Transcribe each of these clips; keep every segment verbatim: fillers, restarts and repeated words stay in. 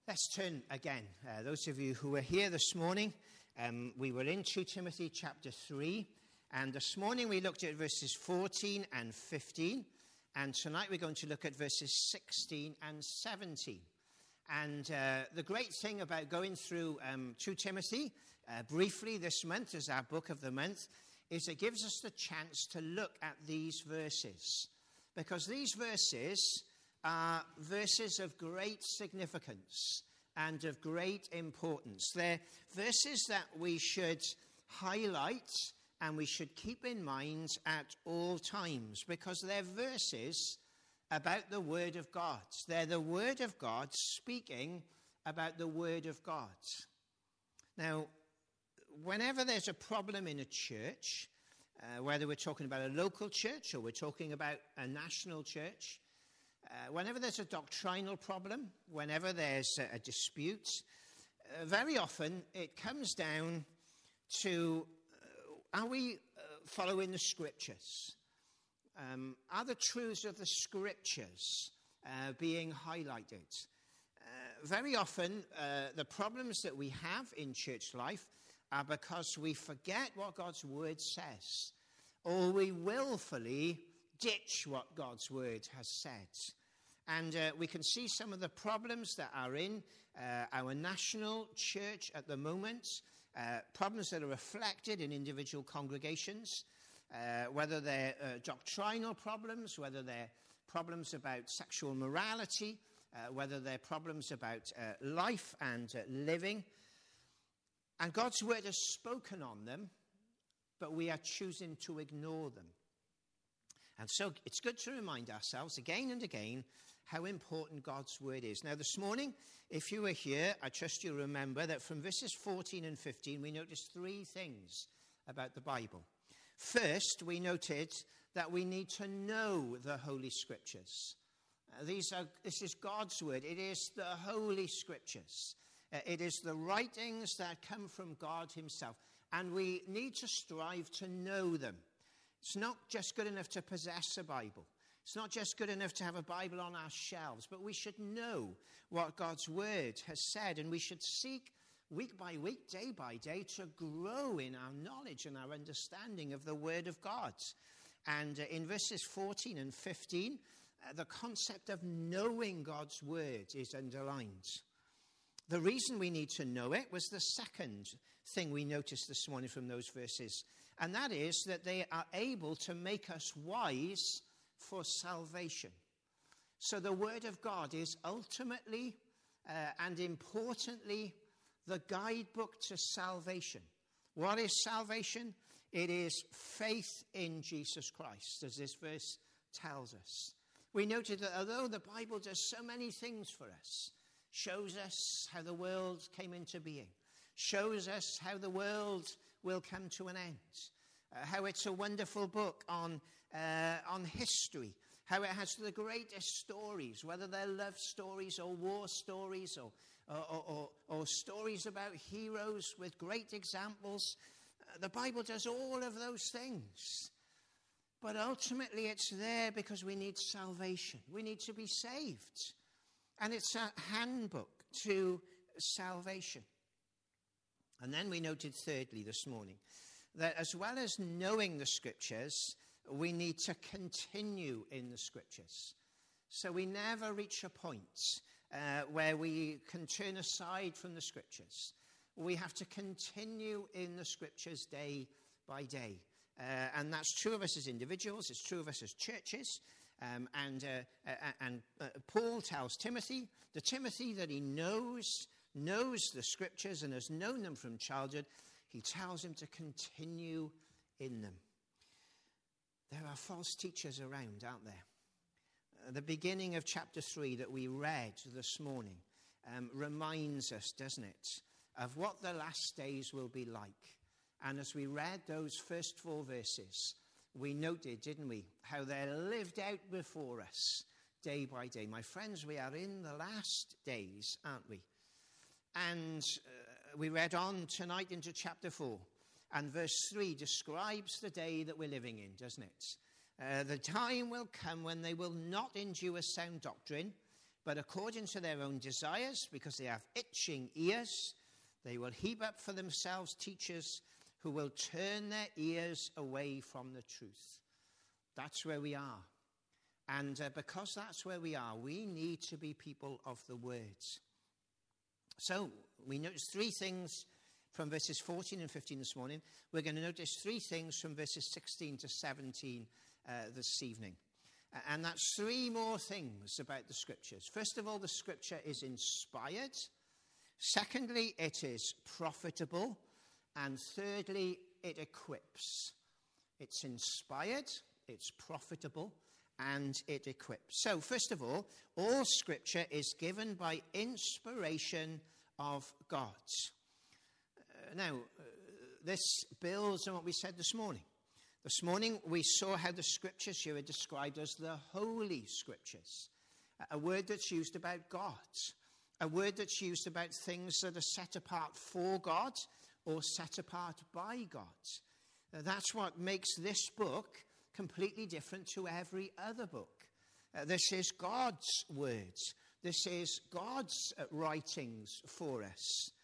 Let's turn again. Uh, those of you who were here this morning, um, we were in Second Timothy chapter three, and this morning we looked at verses fourteen and fifteen, and tonight we're going to look at verses sixteen and seventeen. And uh, the great thing about going through um, Second Timothy uh, briefly this month as our book of the month is it gives us the chance to look at these verses, because these verses are verses of great significance and of great importance. They're verses that we should highlight and we should keep in mind at all times, because they're verses about the Word of God. They're the Word of God speaking about the Word of God. Now, whenever there's a problem in a church, uh, whether we're talking about a local church or we're talking about a national church, Uh, whenever there's a doctrinal problem, whenever there's a, a dispute, uh, very often it comes down to, uh, are we uh, following the Scriptures? Um, are the truths of the Scriptures uh, being highlighted? Uh, very often uh, the problems that we have in church life are because we forget what God's Word says, or we willfully ditch what God's Word has said. And uh, we can see some of the problems that are in uh, our national church at the moment, uh, problems that are reflected in individual congregations, uh, whether they're uh, doctrinal problems, whether they're problems about sexual morality, uh, whether they're problems about uh, life and uh, living. And God's Word has spoken on them, but we are choosing to ignore them. And so it's good to remind ourselves again and again how important God's Word is. Now, this morning, if you were here, I trust you remember that from verses fourteen and fifteen, we noticed three things about the Bible. First, we noted that we need to know the Holy Scriptures. Uh, these are, this is God's Word. It is the Holy Scriptures. Uh, it is the writings that come from God himself. And we need to strive to know them. It's not just good enough to possess a Bible. It's not just good enough to have a Bible on our shelves, but we should know what God's Word has said, and we should seek week by week, day by day, to grow in our knowledge and our understanding of the Word of God. And uh, in verses fourteen and fifteen, uh, the concept of knowing God's Word is underlined. The reason we need to know it was the second thing we noticed this morning from those verses, and that is that they are able to make us wise for salvation. So the Word of God is ultimately uh, and importantly the guidebook to salvation. What is salvation? It is faith in Jesus Christ, as this verse tells us. We noted that although the Bible does so many things for us, shows us how the world came into being, shows us how the world will come to an end, uh, how it's a wonderful book on uh, on history, how it has the greatest stories, whether they're love stories or war stories or, or, or, or stories about heroes with great examples. Uh, the Bible does all of those things. But ultimately it's there because we need salvation. We need to be saved. And it's a handbook to salvation. And then we noted thirdly this morning that as well as knowing the Scriptures, we need to continue in the Scriptures. So we never reach a point uh, where we can turn aside from the Scriptures. We have to continue in the Scriptures day by day. Uh, and that's true of us as individuals. It's true of us as churches. Um, and uh, uh, and uh, Paul tells Timothy, the Timothy that he knows, knows the Scriptures and has known them from childhood, he tells him to continue in them. There are false teachers around, aren't there? Uh, the beginning of chapter three that we read this morning um, reminds us, doesn't it, of what the last days will be like. And as we read those first four verses, we noted, didn't we, how they're lived out before us day by day. My friends, we are in the last days, aren't we? And uh, we read on tonight into chapter four. And verse three describes the day that we're living in, doesn't it? Uh, the time will come when they will not endure sound doctrine, But according to their own desires, because they have itching ears, they will heap up for themselves teachers who will turn their ears away from the truth. That's where we are. And uh, because that's where we are, we need to be people of the words. So we notice three things from verses fourteen and fifteen this morning. We're going to notice three things from verses sixteen to seventeen uh, this evening. Uh, and that's three more things about the scriptures. First of all, the scripture is inspired. Secondly, it is profitable. And thirdly, it equips. It's inspired, it's profitable, and it equips. So, first of all, all scripture is given by inspiration of God. Uh, now, uh, this builds on what we said this morning. This morning, we saw how the scriptures here are described as the Holy Scriptures, a word that's used about God, a word that's used about things that are set apart for God or set apart by God. Uh, that's what makes this book completely different to every other book. Uh, this is God's words. This is God's uh, writings for us.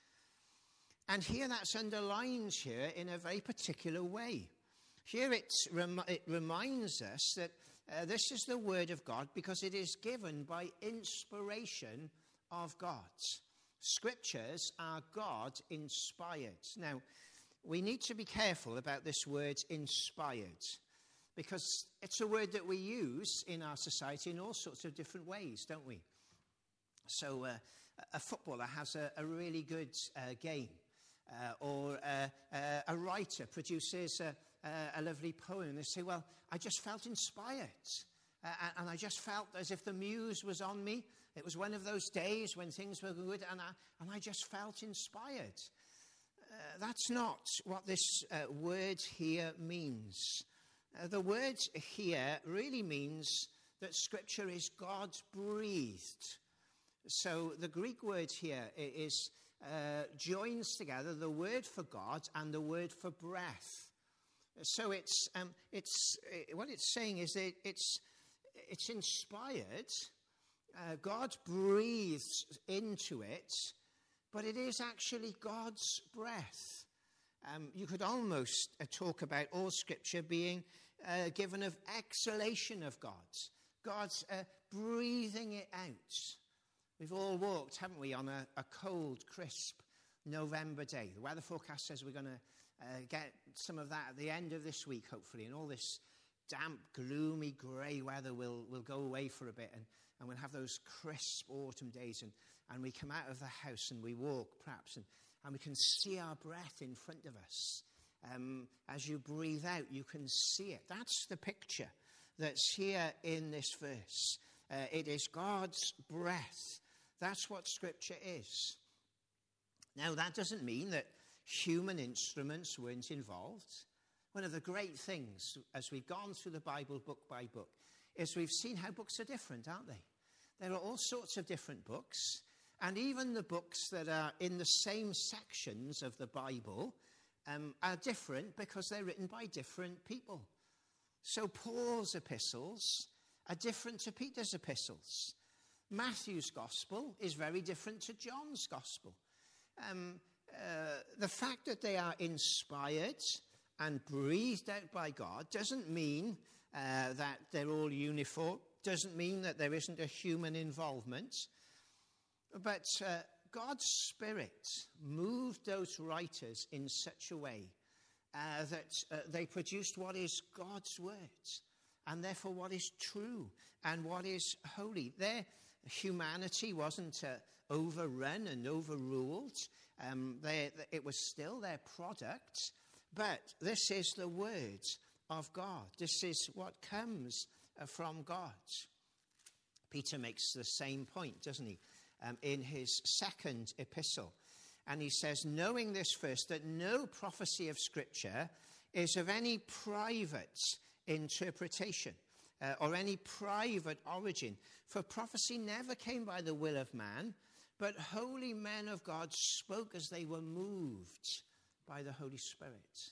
And here that's underlined here in a very particular way. Here it, rem- it reminds us that uh, this is the word of God because it is given by inspiration of God. Scriptures are God-inspired. Now, we need to be careful about this word inspired because it's a word that we use in our society in all sorts of different ways, don't we? So uh, a footballer has a, a really good uh, game, uh, or uh, uh, a writer produces a, a, a lovely poem, and they say, well, I just felt inspired, uh, and I just felt as if the muse was on me. It was one of those days when things were good, and I, and I just felt inspired. Uh, that's not what this uh, word here means. Uh, the word here really means that Scripture is God-breathed. So the Greek word here is uh, joins together the word for God and the word for breath. So it's um, it's uh, what it's saying is that it's it's inspired. Uh, God breathes into it, but it is actually God's breath. Um, you could almost uh, talk about all Scripture being uh, given of exhalation of God. God's uh, breathing it out. We've all walked, haven't we, on a, a cold, crisp November day. The weather forecast says we're going to uh, get some of that at the end of this week, hopefully, and all this damp, gloomy, grey weather will, will go away for a bit, and, and we'll have those crisp autumn days, and, and we come out of the house and we walk, perhaps, and, and we can see our breath in front of us. Um, as you breathe out, you can see it. That's the picture that's here in this verse. Uh, it is God's breath. That's what Scripture is. Now, that doesn't mean that human instruments weren't involved. One of the great things, as we've gone through the Bible book by book, is we've seen how books are different, aren't they? There are all sorts of different books, and even the books that are in the same sections of the Bible um, are different because they're written by different people. So Paul's epistles are different to Peter's epistles. Matthew's gospel is very different to John's gospel. Um, uh, the fact that they are inspired and breathed out by God doesn't mean uh, that they're all uniform, doesn't mean that there isn't a human involvement. But uh, God's Spirit moved those writers in such a way uh, that uh, they produced what is God's words, and therefore what is true and what is holy. Their humanity wasn't uh, overrun and overruled. Um, they, it was still their product, but this is the word of God. This is what comes uh, from God. Peter makes the same point, doesn't he, um, in his second epistle. And he says, knowing this first, that no prophecy of Scripture is of any private interpretation uh, or any private origin. For prophecy never came by the will of man, but holy men of God spoke as they were moved by the Holy Spirit.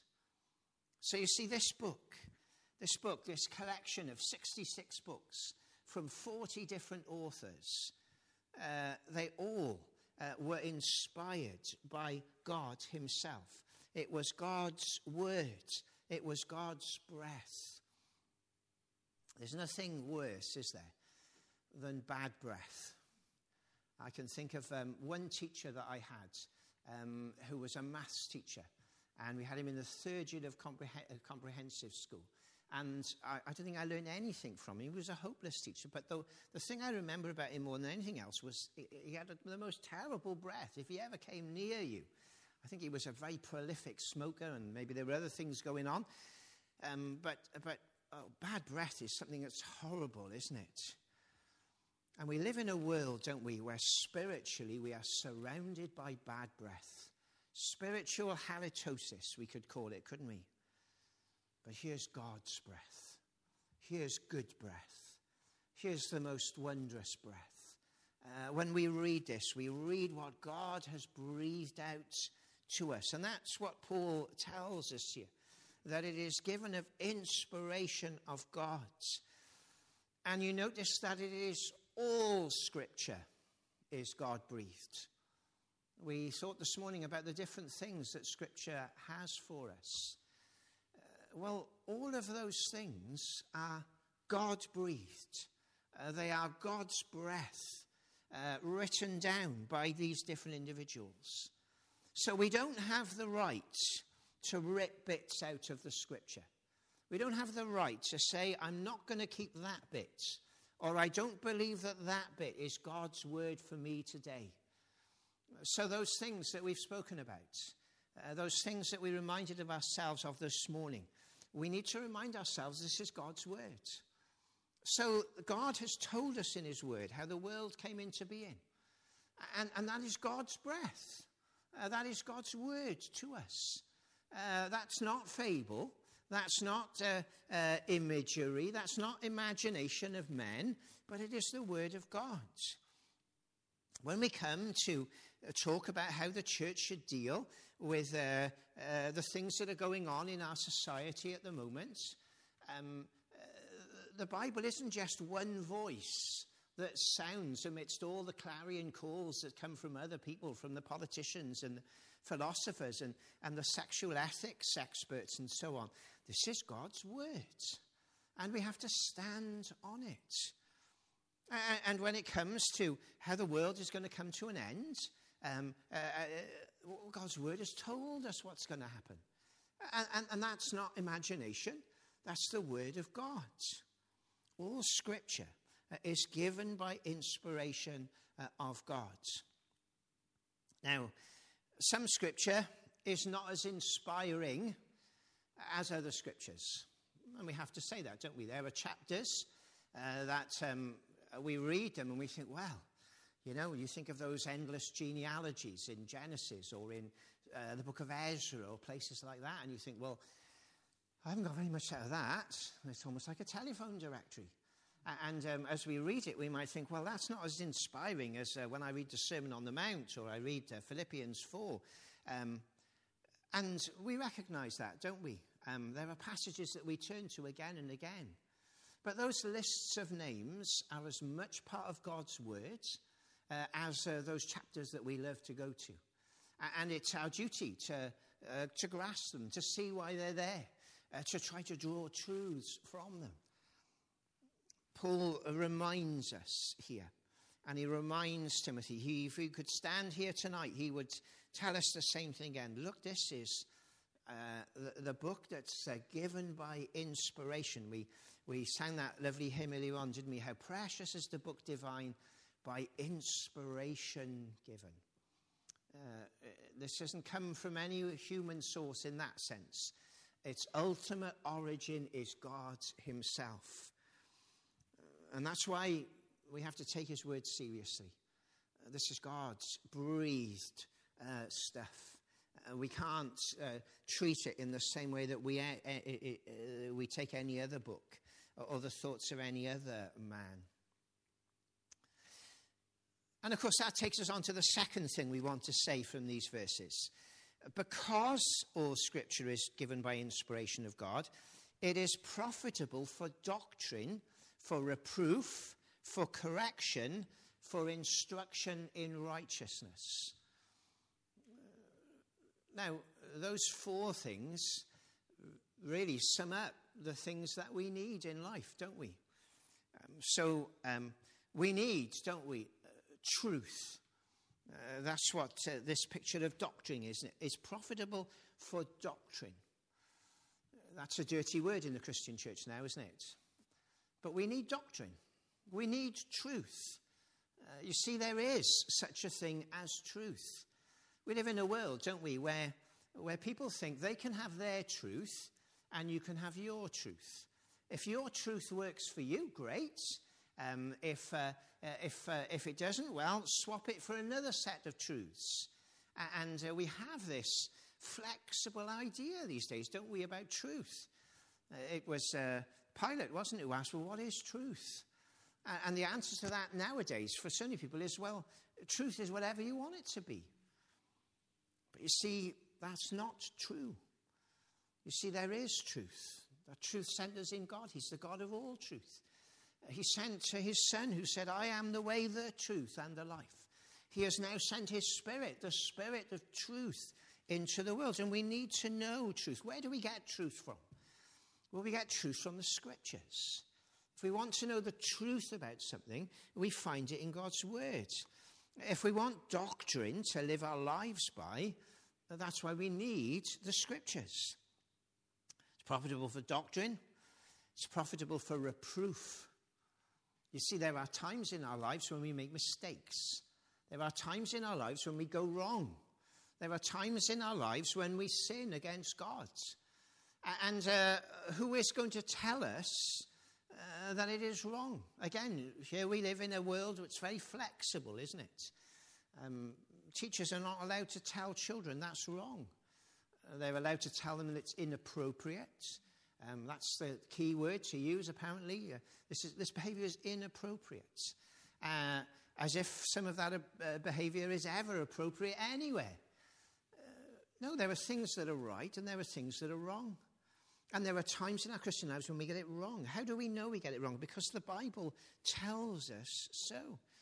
So you see, this book, this book, this collection of sixty-six books from forty different authors, uh, they all uh, were inspired by God himself. It was God's word. It was God's breath. There's nothing worse, is there, than bad breath. I can think of um, one teacher that I had um, who was a maths teacher, and we had him in the third year of compreh- uh, comprehensive school. And I, I don't think I learned anything from him. He was a hopeless teacher. But the, the thing I remember about him more than anything else was he, he had a, the most terrible breath. If he ever came near you, I think he was a very prolific smoker, and maybe there were other things going on. Um, but but oh, bad breath is something that's horrible, isn't it? And we live in a world, don't we, where spiritually we are surrounded by bad breath. Spiritual halitosis, we could call it, couldn't we? But here's God's breath. Here's good breath. Here's the most wondrous breath. Uh, when we read this, we read what God has breathed out to us. And that's what Paul tells us here, that it is given of inspiration of God. And you notice that it is all Scripture is God-breathed. We thought this morning about the different things that Scripture has for us. Uh, well, all of those things are God-breathed. Uh, they are God's breath uh, written down by these different individuals. So we don't have the right to rip bits out of the Scripture. We don't have the right to say, I'm not going to keep that bit, or I don't believe that that bit is God's word for me today. So those things that we've spoken about, uh, those things that we reminded of ourselves of this morning, we need to remind ourselves this is God's word. So God has told us in his word how the world came into being. And, and that is God's breath. Uh, that is God's word to us. Uh, that's not fable. That's not uh, uh, imagery. That's not imagination of men. But it is the word of God. When we come to talk about how the church should deal with uh, uh, the things that are going on in our society at the moment, um, uh, the Bible isn't just one voice that sounds amidst all the clarion calls that come from other people, from the politicians and the philosophers and, and the sexual ethics experts and so on. This is God's word, and we have to stand on it. And when it comes to how the world is going to come to an end, um, uh, uh, God's word has told us what's going to happen. And, and, and that's not imagination. That's the word of God. All Scripture uh, is given by inspiration uh, of God. Now, some Scripture is not as inspiring as other Scriptures. And we have to say that, don't we? There are chapters uh, that... Um, we read them and we think, well, you know, you think of those endless genealogies in Genesis or in uh, the book of Ezra or places like that, and you think, well, I haven't got very much out of that. It's almost like a telephone directory. And um, as we read it, we might think, well, that's not as inspiring as uh, when I read the Sermon on the Mount or I read uh, Philippians four. Um, and we recognize that, don't we? Um, there are passages that we turn to again and again. But those lists of names are as much part of God's word uh, as uh, those chapters that we love to go to. And it's our duty to, uh, to grasp them, to see why they're there, uh, to try to draw truths from them. Paul reminds us here, and he reminds Timothy, he, if he could stand here tonight, he would tell us the same thing again. Look, this is uh, the, the book that's uh, given by inspiration. We We sang that lovely hymn earlier on, didn't we? How precious is the book divine, by inspiration given. Uh, this doesn't come from any human source in that sense. Its ultimate origin is God himself. Uh, and that's why we have to take his word seriously. Uh, this is God's breathed uh, stuff. Uh, we can't uh, treat it in the same way that we, uh, uh, uh, we take any other book or the thoughts of any other man. And of course, that takes us on to the second thing we want to say from these verses. Because all Scripture is given by inspiration of God, it is profitable for doctrine, for reproof, for correction, for instruction in righteousness. Now, those four things really sum up the things that we need in life, don't we? Um, so um, we need, don't we, uh, truth. Uh, that's what uh, this picture of doctrine is. It's profitable for doctrine. That's a dirty word in the Christian church now, isn't it? But we need doctrine. We need truth. Uh, you see, there is such a thing as truth. We live in a world, don't we, where, where people think they can have their truth and you can have your truth. If your truth works for you, great. Um, if, uh, uh, if, uh, if it doesn't, well, swap it for another set of truths. Uh, and uh, we have this flexible idea these days, don't we, about truth. Uh, it was uh, Pilate, wasn't it, who asked, well, what is truth? Uh, and the answer to that nowadays for so many people is, well, truth is whatever you want it to be. But you see, that's not true. You see, there is truth. That truth centers in God. He's the God of all truth. Uh, he sent his Son who said, I am the way, the truth, and the life. He has now sent his Spirit, the Spirit of truth, into the world. And we need to know truth. Where do we get truth from? Well, we get truth from the Scriptures. If we want to know the truth about something, we find it in God's Word. If we want doctrine to live our lives by, that's why we need the Scriptures. It's profitable for doctrine. It's profitable for reproof. You see, there are times in our lives when we make mistakes. There are times in our lives when we go wrong. There are times in our lives when we sin against God. And uh, who is going to tell us uh, that it is wrong? Again, here we live in a world that's very flexible, isn't it? Um, teachers are not allowed to tell children that's wrong. Uh, they're allowed to tell them that it's inappropriate. Um, that's the key word to use, apparently. Uh, this, is, this behavior is inappropriate. Uh, as if some of that uh, behavior is ever appropriate anywhere. No, there are things that are right and there are things that are wrong. And there are times in our Christian lives when we get it wrong. How do we know we get it wrong? Because the Bible tells us so.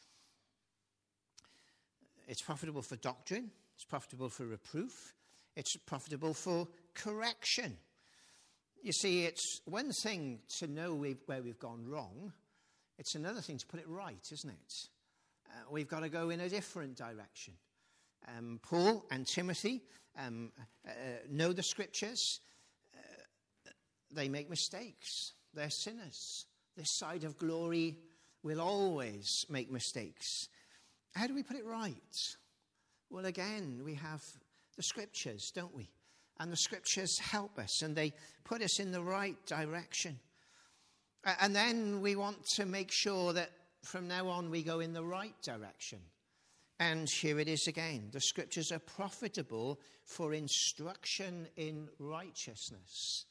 It's profitable for doctrine. It's profitable for reproof. It's profitable for correction. You see, it's one thing to know we've, where we've gone wrong. It's another thing to put it right, isn't it? Uh, we've got to go in a different direction. Um, Paul and Timothy um, uh, know the Scriptures. Uh, they make mistakes. They're sinners. This side of glory will always make mistakes. How do we put it right? Well, again, we have the Scriptures, don't we? And the Scriptures help us, and they put us in the right direction. Uh, and then we want to make sure that from now on we go in the right direction. And here it is again. The Scriptures are profitable for instruction in righteousness.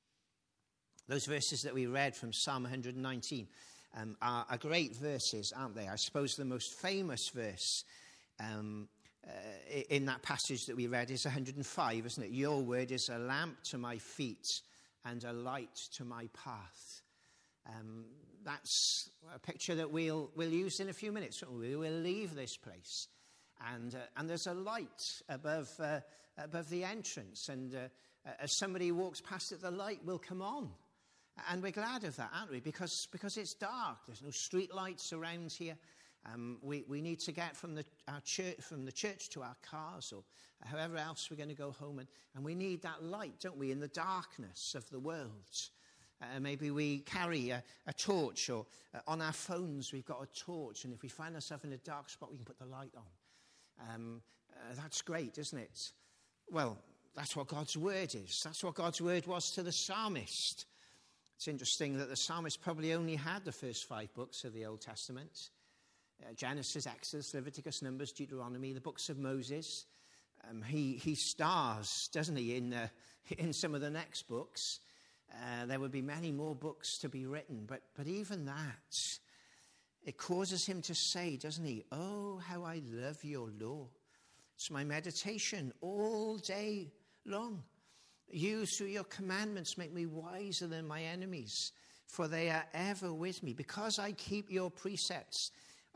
Those verses that we read from Psalm one nineteen um, are, are great verses, aren't they? I suppose the most famous verse um, uh, in that passage that we read is one hundred five, isn't it? Your word is a lamp to my feet and a light to my path. Um, that's a picture that we'll we'll use in a few minutes. We will leave this place, and uh, and there's a light above uh, above the entrance, and uh, as somebody walks past it, the light will come on, and we're glad of that, aren't we? Because because it's dark. There's no street lights around here. Um, we we need to get from the our church from the church to our cars or however else we're going to go home, and and we need that light, don't we, in the darkness of the world. Uh, maybe we carry a, a torch, or uh, on our phones we've got a torch, and if we find ourselves in a dark spot, we can put the light on. Um, uh, that's great, isn't it? Well, that's what God's word is. That's what God's word was to the psalmist. It's interesting that the psalmist probably only had the first five books of the Old Testament. Uh, Genesis, Exodus, Leviticus, Numbers, Deuteronomy, the books of Moses. Um, he, he stars, doesn't he, in, uh, in some of the next books. Uh, there would be many more books to be written, but but even that, it causes him to say, doesn't he, oh, how I love your law. It's my meditation all day long. You, through your commandments, make me wiser than my enemies, for they are ever with me. Because I keep your precepts,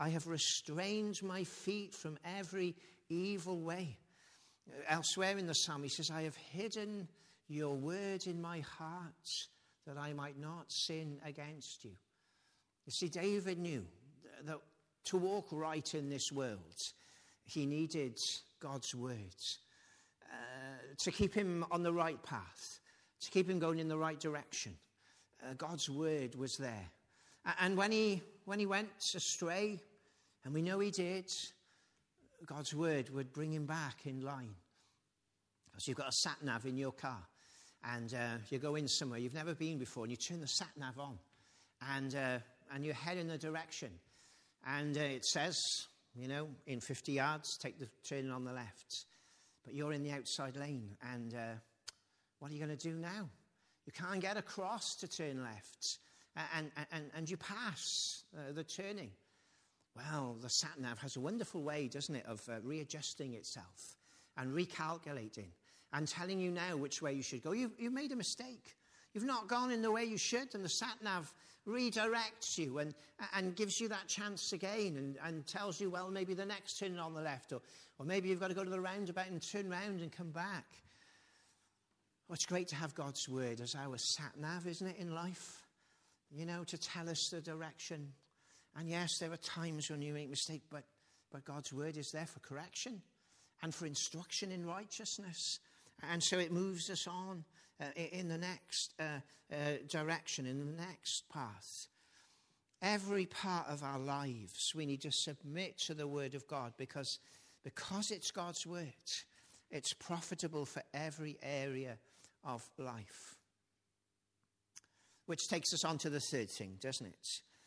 I have restrained my feet from every evil way. Elsewhere in the psalm, he says, I have hidden your word in my heart that I might not sin against you. You see, David knew that to walk right in this world, he needed God's words uh, to keep him on the right path, to keep him going in the right direction. Uh, God's word was there. And when he, when he went astray, and we know he did, God's word would bring him back in line. So you've got a sat-nav in your car, and uh, you go in somewhere you've never been before, and you turn the sat-nav on, and uh, and you head in a direction. And uh, it says, you know, in fifty yards, take the turn on the left. But you're in the outside lane, and uh, what are you going to do now? You can't get across to turn left, and, and, and you pass uh, the turning. Well, the sat-nav has a wonderful way, doesn't it, of uh, readjusting itself and recalculating and telling you now which way you should go. You've, you've made a mistake. You've not gone in the way you should, and the sat-nav redirects you and, and gives you that chance again and, and tells you, well, maybe the next turn on the left, or, or maybe you've got to go to the roundabout and turn round and come back. Well, it's great to have God's word as our sat-nav, isn't it, in life? You know, to tell us the direction. And yes, there are times when you make mistakes, but, but God's word is there for correction and for instruction in righteousness. And so it moves us on uh, in the next uh, uh, direction, in the next path. Every part of our lives, we need to submit to the word of God because, because it's God's word. It's profitable for every area of life. Which takes us on to the third thing, doesn't it?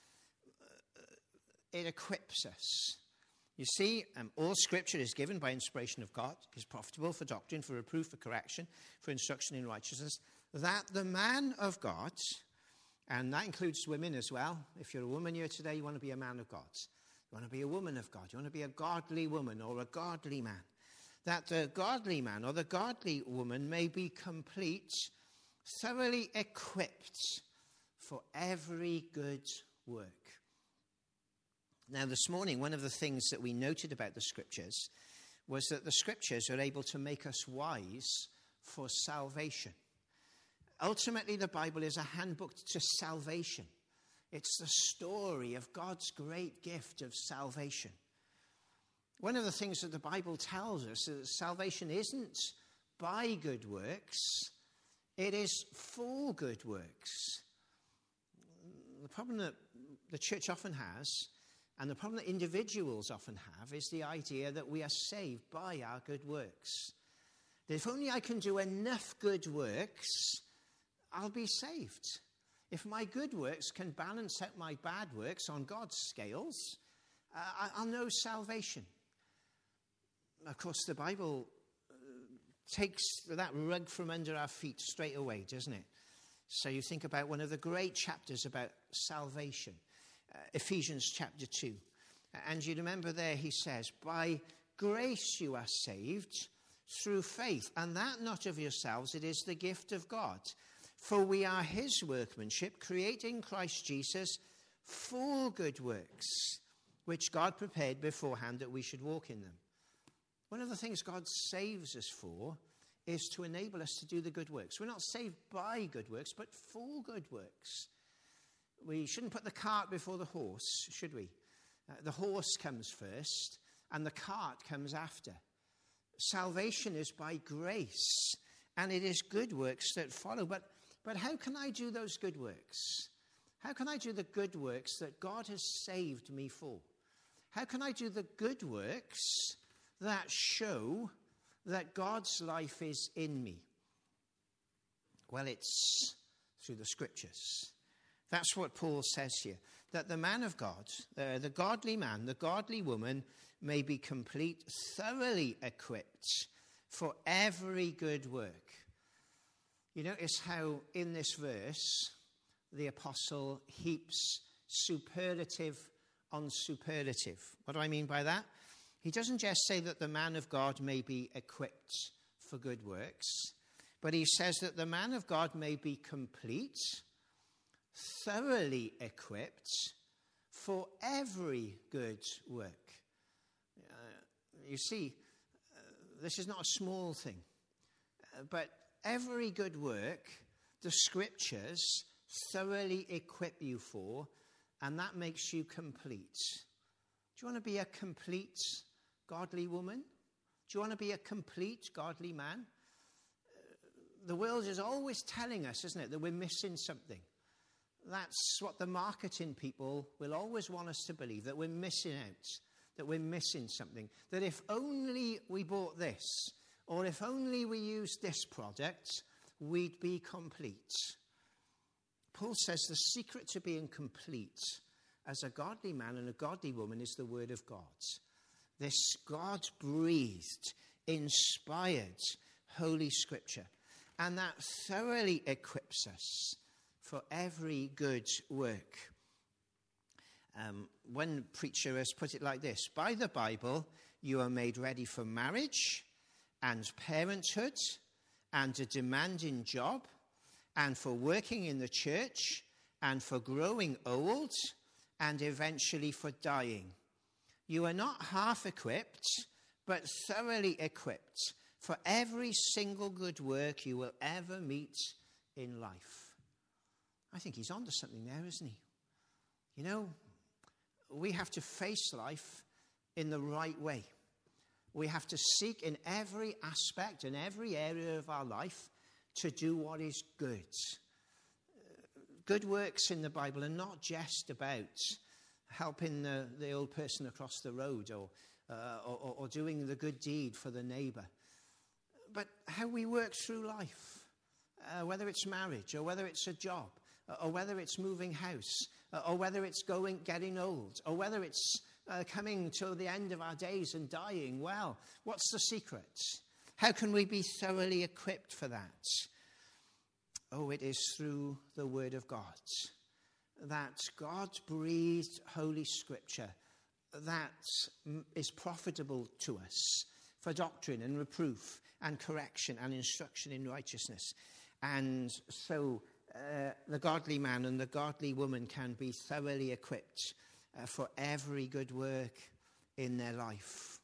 It equips us. You see, um, all scripture is given by inspiration of God, is profitable for doctrine, for reproof, for correction, for instruction in righteousness, that the man of God, and that includes women as well. If you're a woman here today, you want to be a man of God. You want to be a woman of God. You want to be a godly woman or a godly man. That the godly man or the godly woman may be complete, thoroughly equipped for every good work. Now, this morning, one of the things that we noted about the scriptures was that the scriptures are able to make us wise for salvation. Ultimately, the Bible is a handbook to salvation. It's the story of God's great gift of salvation. One of the things that the Bible tells us is that salvation isn't by good works, it is for good works. The problem that the church often has, and the problem that individuals often have, is the idea that we are saved by our good works. That if only I can do enough good works, I'll be saved. If my good works can balance out my bad works on God's scales, uh, I'll know salvation. Of course, the Bible uh, takes that rug from under our feet straight away, doesn't it? So you think about one of the great chapters about salvation, uh, Ephesians chapter two. And you remember there he says, by grace you are saved through faith, and that not of yourselves, it is the gift of God. For we are his workmanship, created in Christ Jesus for good works, which God prepared beforehand that we should walk in them. One of the things God saves us for is to enable us to do the good works. We're not saved by good works, but for good works. We shouldn't put the cart before the horse, should we? Uh, the horse comes first, and the cart comes after. Salvation is by grace, and it is good works that follow. But, but how can I do those good works? How can I do the good works that God has saved me for? How can I do the good works that show that God's life is in me? Well, it's through the scriptures. That's what Paul says here, that the man of God, uh, the godly man, the godly woman may be complete, thoroughly equipped for every good work. You notice how in this verse, the apostle heaps superlative on superlative. What do I mean by that? He doesn't just say that the man of God may be equipped for good works, but he says that the man of God may be complete, thoroughly equipped for every good work. Uh, you see, uh, this is not a small thing, uh, but every good work, the scriptures thoroughly equip you for, and that makes you complete. Do you want to be a complete godly woman? Do you want to be a complete godly man? Uh, the world is always telling us, isn't it, that we're missing something. That's what the marketing people will always want us to believe, that we're missing out, that we're missing something. That if only we bought this, or if only we used this product, we'd be complete. Paul says the secret to being complete as a godly man and a godly woman is the word of God. This God-breathed, inspired, holy scripture. And that thoroughly equips us for every good work. Um, one preacher has put it like this: by the Bible, you are made ready for marriage and parenthood and a demanding job and for working in the church and for growing old and eventually for dying. You are not half equipped, but thoroughly equipped for every single good work you will ever meet in life. I think he's onto something there, isn't he? You know, we have to face life in the right way. We have to seek in every aspect, in every area of our life, to do what is good. Good works in the Bible are not just about helping the, the old person across the road or, uh, or, or doing the good deed for the neighbour, but how we work through life, uh, whether it's marriage or whether it's a job, or whether it's moving house, or whether it's going, getting old, or whether it's uh, coming to the end of our days and dying. Well, what's the secret? How can we be thoroughly equipped for that? Oh, it is through the Word of God. That God-breathed Holy Scripture that is profitable to us for doctrine and reproof and correction and instruction in righteousness. And so Uh, the godly man and the godly woman can be thoroughly equipped uh, for every good work in their life.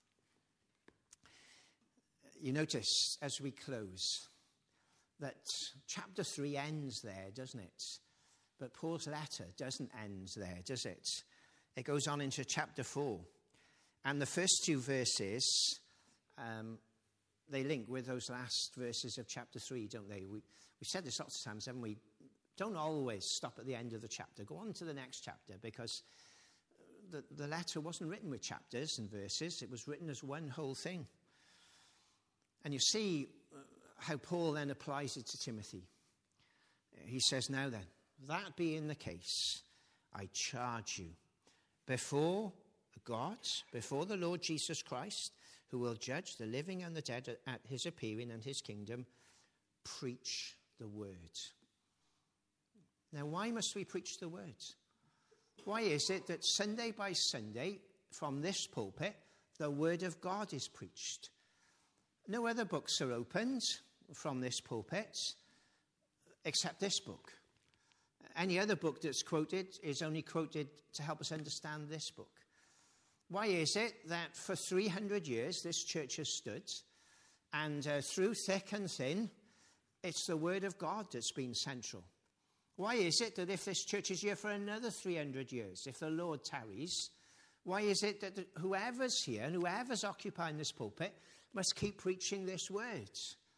You notice as we close that chapter three ends there, doesn't it? But Paul's letter doesn't end there, does it? It goes on into chapter four. And the first two verses, um, they link with those last verses of chapter three, don't they? We, we've said this lots of times, haven't we? Don't always stop at the end of the chapter. Go on to the next chapter, because the, the letter wasn't written with chapters and verses. It was written as one whole thing. And you see how Paul then applies it to Timothy. He says, now then, that being the case, I charge you before God, before the Lord Jesus Christ, who will judge the living and the dead at his appearing and his kingdom, preach the word. Now, why must we preach the word? Why is it that Sunday by Sunday, from this pulpit, the word of God is preached? No other books are opened from this pulpit except this book. Any other book that's quoted is only quoted to help us understand this book. Why is it that for three hundred years this church has stood, and uh, through thick and thin, it's the word of God that's been central? Why is it that if this church is here for another three hundred years, if the Lord tarries, why is it that whoever's here and whoever's occupying this pulpit must keep preaching this word?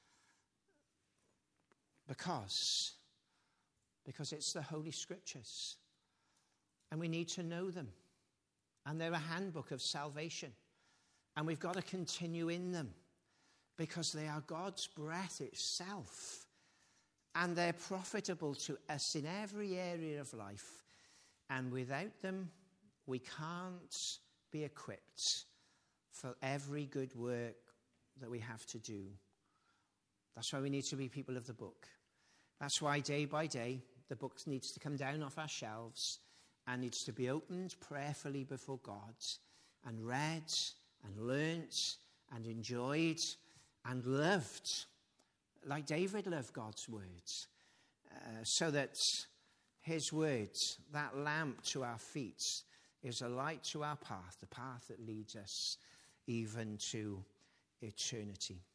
Because, because it's the Holy Scriptures. And we need to know them. And they're a handbook of salvation. And we've got to continue in them, because they are God's breath itself. And they're profitable to us in every area of life. And without them, we can't be equipped for every good work that we have to do. That's why we need to be people of the book. That's why day by day, the book needs to come down off our shelves and needs to be opened prayerfully before God and read and learnt and enjoyed and loved, like David loved God's words, uh, so that his words, that lamp to our feet, is a light to our path, the path that leads us even to eternity.